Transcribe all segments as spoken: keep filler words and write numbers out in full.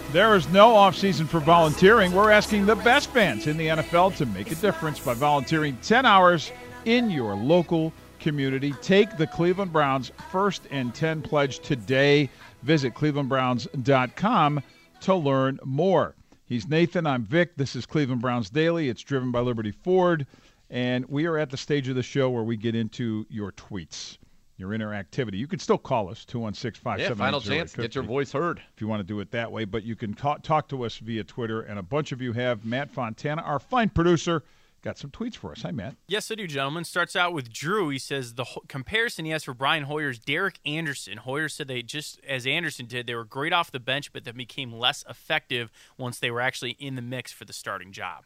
There is no off-season for volunteering. We're asking the best fans in the N F L to make a difference by volunteering ten hours in your local community. Take the Cleveland Browns First and ten Pledge today. Visit cleveland browns dot com to learn more. He's Nathan. I'm Vic. This is Cleveland Browns Daily. It's driven by Liberty Ford. And we are at the stage of the show where we get into your tweets, your interactivity. You can still call us, two one six, five seven eight zero. Yeah, final chance to get your voice heard. If you want to do it that way. But you can ca- talk to us via Twitter, and a bunch of you have. Matt Fontana, our fine producer, got some tweets for us. Hi, Matt. Yes, I do, gentlemen. Starts out with Drew. He says the ho- comparison he has for Brian Hoyer's Derek Anderson. Hoyer said they just, as Anderson did, they were great off the bench, but then became less effective once they were actually in the mix for the starting job.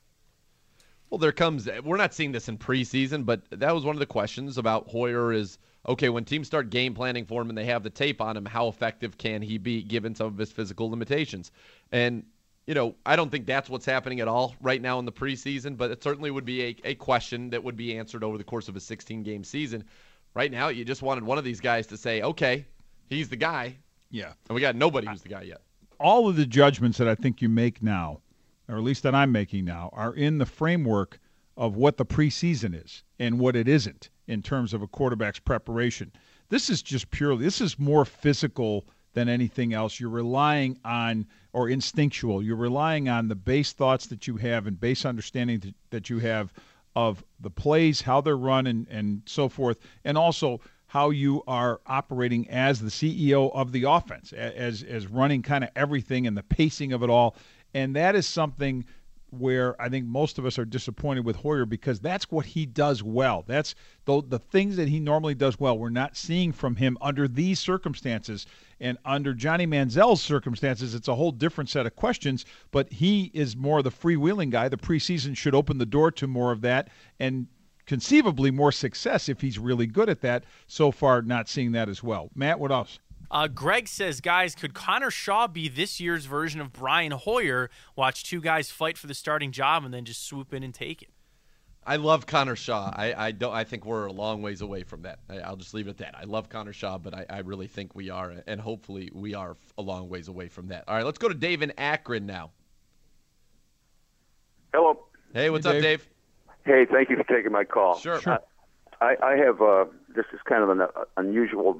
Well, there comes – we're not seeing this in preseason, but that was one of the questions about Hoyer is, okay, when teams start game planning for him and they have the tape on him, how effective can he be given some of his physical limitations? And, you know, I don't think that's what's happening at all right now in the preseason, but it certainly would be a, a question that would be answered over the course of a sixteen-game season. Right now, you just wanted one of these guys to say, okay, he's the guy. Yeah. And we got nobody who's the guy yet. All of the judgments that I think you make now, or at least that I'm making now, are in the framework of what the preseason is and what it isn't in terms of a quarterback's preparation. This is just purely, this is more physical than anything else. You're relying on, or instinctual, you're relying on the base thoughts that you have and base understanding that, that you have of the plays, how they're run, and, and so forth, and also how you are operating as the C E O of the offense, as, as running kind of everything and the pacing of it all. And that is something where I think most of us are disappointed with Hoyer, because that's what he does well. That's the, the things that he normally does well. We're not seeing from him under these circumstances. And under Johnny Manziel's circumstances, it's a whole different set of questions. But he is more the freewheeling guy. The preseason should open the door to more of that and conceivably more success if he's really good at that. So far, not seeing that as well. Matt, what else? Uh, Greg says, guys, could Connor Shaw be this year's version of Brian Hoyer? Watch two guys fight for the starting job and then just swoop in and take it. I love Connor Shaw. I, I don't. I think we're a long ways away from that. I, I'll just leave it at that. I love Connor Shaw, but I, I really think we are, and hopefully we are a long ways away from that. All right, let's go to Dave in Akron now. Hello. Hey, what's Hey, up, Dave. Dave? Hey, thank you for taking my call. Sure. Sure. I, I have uh, this is kind of an uh, unusual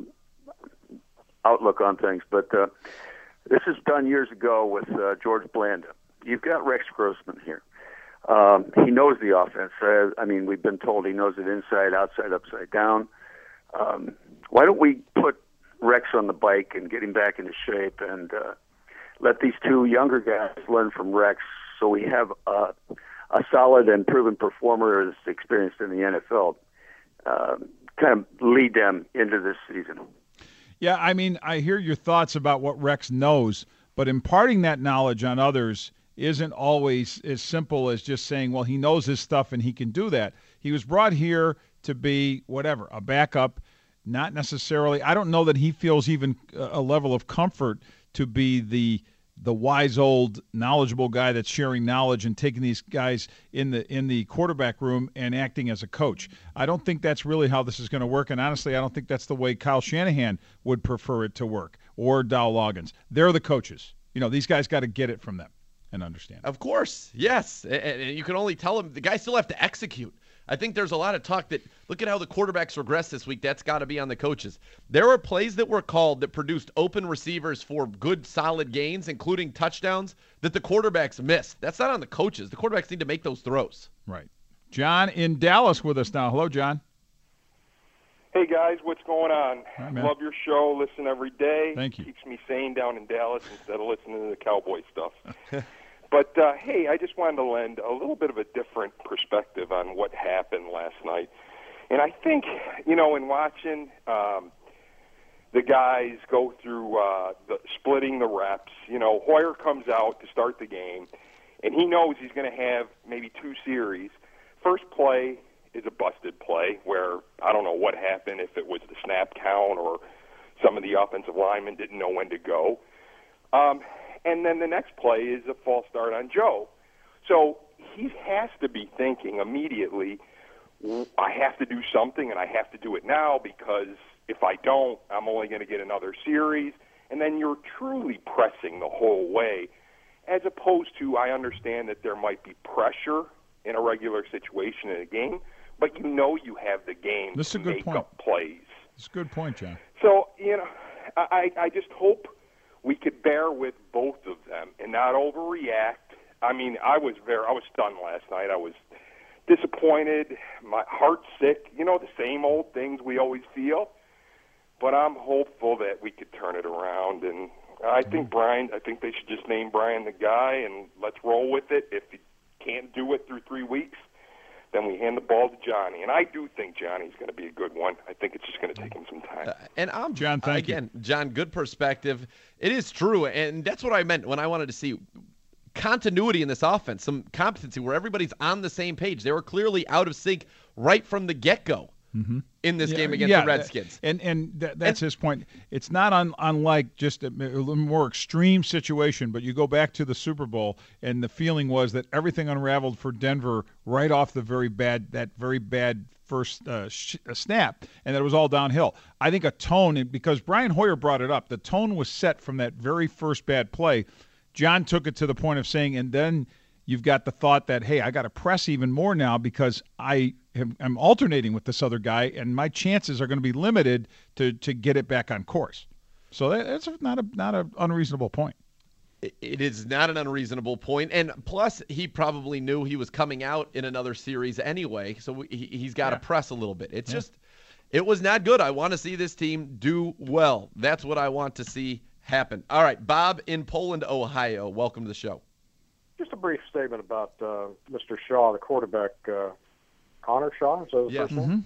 outlook on things, but uh, this is done years ago with uh, George Blanda. You've got Rex Grossman here. Um, he knows the offense. Uh, I mean, we've been told he knows it inside, outside, upside down. Um, why don't we put Rex on the bike and get him back into shape and uh, let these two younger guys learn from Rex, so we have uh, a solid and proven performer that's experienced in the N F L, um, kind of lead them into this season. Yeah, I mean, I hear your thoughts about what Rex knows, but imparting that knowledge on others isn't always as simple as just saying, well, he knows his stuff and he can do that. He was brought here to be, whatever, a backup, not necessarily. I don't know that he feels even a level of comfort to be the the wise old knowledgeable guy that's sharing knowledge and taking these guys in the in the quarterback room and acting as a coach. I don't think that's really how this is going to work, and honestly, I don't think that's the way Kyle Shanahan would prefer it to work, or Dow Loggins. They're the coaches. You know, these guys got to get it from them and understand. Of course, yes. And, and you can only tell them the guys still have to execute. I think there's a lot of talk that, look at how the quarterbacks regress this week. That's got to be on the coaches. There were plays that were called that produced open receivers for good, solid gains, including touchdowns, that the quarterbacks missed. That's not on the coaches. The quarterbacks need to make those throws. Right. John in Dallas with us now. Hello, John. Hey, guys, what's going on? Hi, man. Love your show. Listen every day. Thank you. Keeps me sane down in Dallas instead of listening to the Cowboy stuff. But, uh, hey, I just wanted to lend a little bit of a different perspective on what happened last night. And I think, you know, in watching um, the guys go through uh, the, splitting the reps, you know, Hoyer comes out to start the game, and he knows he's going to have maybe two series. First play is a busted play where I don't know what happened, if it was the snap count or some of the offensive linemen didn't know when to go. Um And then the next play is a false start on Joe. So he has to be thinking immediately, I have to do something, and I have to do it now, because if I don't, I'm only going to get another series. And then you're truly pressing the whole way. as opposed to, I understand that there might be pressure in a regular situation in a game, but you know you have the game this is to a good make point. up plays. It's a good point, John. So, you know, I, I just hope we could bear with both of them and not overreact. I mean, I was very, I was stunned last night. I was disappointed, my heart sick, you know, the same old things we always feel. But I'm hopeful that we could turn it around. And I think Brian, I think they should just name Brian the guy and let's roll with it. If he can't do it through three weeks, then we hand the ball to Johnny. And I do think Johnny's going to be a good one. I think it's just going to take him some time. Uh, and I'm John, thank again, you. John, good perspective. It is true, and that's what I meant when I wanted to see continuity in this offense, some competency where everybody's on the same page. They were clearly out of sync right from the get-go Mm-hmm. in this Yeah, game against yeah, the Redskins. And and that, that's And- his point. It's not un, unlike just a, a little more extreme situation, but you go back to the Super Bowl, and the feeling was that everything unraveled for Denver right off the very bad that very bad first uh, sh- uh, snap, and that it was all downhill. I think a tone, and because Brian Hoyer brought it up, the tone was set from that very first bad play. John took it to the point of saying, and then you've got the thought that, hey, I got to press even more now because I am, I'm alternating with this other guy, and my chances are going to be limited to to get it back on course. So that, that's not a not an unreasonable point. It is not an unreasonable point, and plus he probably knew he was coming out in another series anyway, so he, he's got to Yeah. press a little bit. It's Yeah. just, it was not good. I want to see this team do well. That's what I want to see happen. All right, Bob in Poland, Ohio, welcome to the show. Just a brief statement about uh, Mister Shaw, the quarterback, uh, Connor Shaw. Is that his Yes. first name?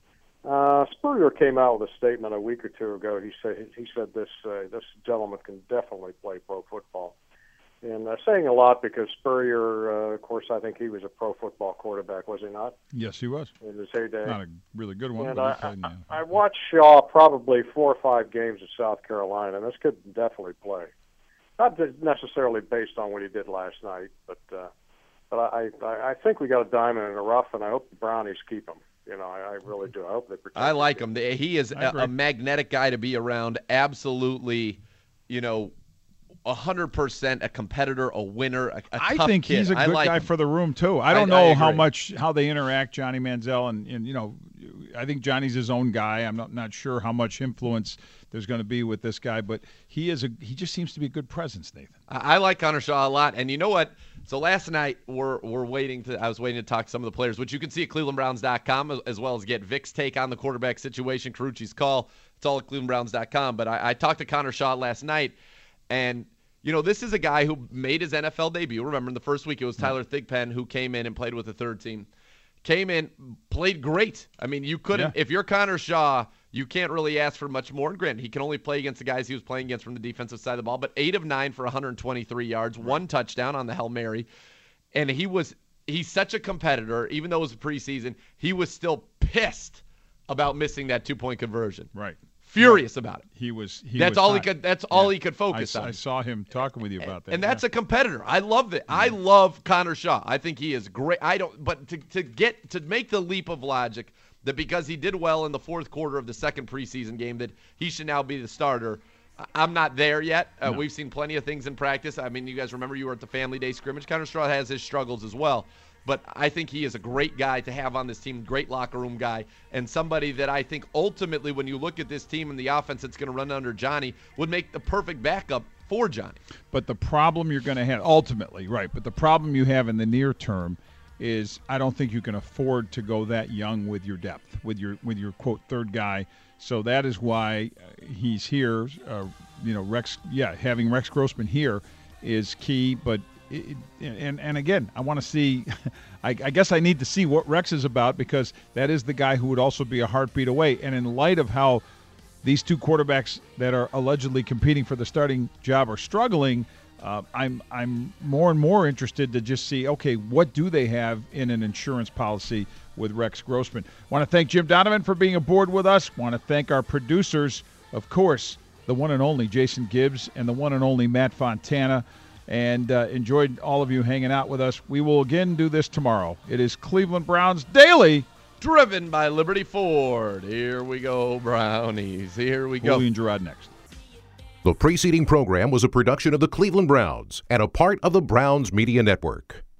Uh, Spurrier came out with a statement a week or two ago. He said he said this uh, this gentleman can definitely play pro football, and uh, saying a lot because Spurrier, uh, of course, I think he was a pro football quarterback, was he not, Yes, he was. in his heyday? Not a really good one. And but I, he played in the- I, I watched Shaw probably four or five games at South Carolina, and this could definitely play. Not necessarily based on what he did last night, but uh, but I, I I think we got a diamond in the rough, and I hope the Brownies keep him. You know, I, I really do. I hope they protect I like him. him. He is I a, agree. a magnetic guy to be around. Absolutely, you know, one hundred percent a competitor, a winner, a, a I tough think kid. he's a I good like guy him. for the room too. I I- don't I know how agree. much how they interact, Johnny Manziel, and, and you know, I think Johnny's his own guy. I'm not not sure how much influence there's going to be with this guy, but he is a he just seems to be a good presence, Nathan. I I like Connor Shaw a lot, and you know what? So last night we're we're waiting to. I was waiting to talk to some of the players, which you can see at Cleveland Browns dot com, as, as well as get Vic's take on the quarterback situation, Carucci's call. It's all at Cleveland Browns dot com. But I, I talked to Connor Shaw last night, and you know this is a guy who made his N F L debut. Remember, in the first week it was Tyler Thigpen who came in and played with the third team. Came in, played great. I mean, you couldn't. Yeah. If you're Connor Shaw, you can't really ask for much more. And granted, he can only play against the guys he was playing against from the defensive side of the ball. But eight of nine for one hundred twenty-three yards, one touchdown on the Hail Mary. And he was he's such a competitor, even though it was preseason, he was still pissed about missing that two-point conversion. Right. Furious about it. He was. He That's was all he hot. could that's all Yeah. he could I, focus s- on. I saw him talking with you about that. And that's yeah. a competitor. I love it. I love Connor Shaw. I think he is great. I don't but to to get to make the leap of logic that because he did well in the fourth quarter of the second preseason game that he should now be the starter. I- I'm not there yet. Uh, No. We've seen plenty of things in practice. I mean, you guys remember you were at the Family Day scrimmage. Connor Shaw has his struggles as well. But I think he is a great guy to have on this team, great locker room guy, and somebody that I think ultimately when you look at this team and the offense that's going to run under Johnny would make the perfect backup for Johnny. But the problem you're going to have ultimately, right? But the problem you have in the near term is I don't think you can afford to go that young with your depth, with your with your quote third guy. So that is why uh, he's here. Uh, you know, Rex. Yeah, having Rex Grossman here is key. But it, and and again, I want to see. I, I guess I need to see what Rex is about because that is the guy who would also be a heartbeat away. And in light of how these two quarterbacks that are allegedly competing for the starting job are struggling, uh, I'm I'm more and more interested to just see, okay, what do they have in an insurance policy with Rex Grossman? Want to thank Jim Donovan for being aboard with us. Want to thank our producers, of course, the one and only Jason Gibbs and the one and only Matt Fontana. And uh, enjoyed all of you hanging out with us. We will again do this tomorrow. It is Cleveland Browns Daily. Driven by Liberty Ford. Here we go, Brownies. Here we go. Julian Gerard next. The preceding program was a production of the Cleveland Browns and a part of the Browns Media Network.